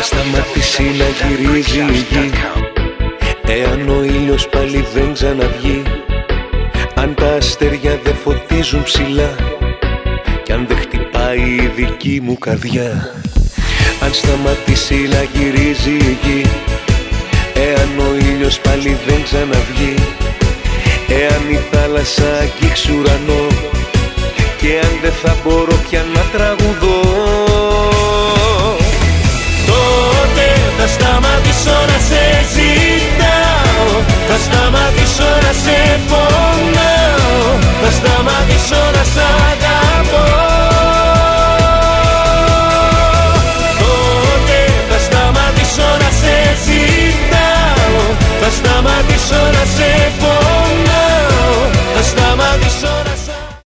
σταματήσει να γυρίζει η γη, εάν ο ήλιος πάλι δεν ξαναβγεί, αν τα αστέρια δεν φωτίζουν ψηλά κι αν δεν χτυπάει η δική μου καρδιά, αν σταματήσει να γυρίζει η γη, εάν ο ήλιος πάλι δεν ξαναβγεί, εάν η θάλασσα αγγίξει ουρανό και αν δεν θα μπορώ πια να τραγουδώ,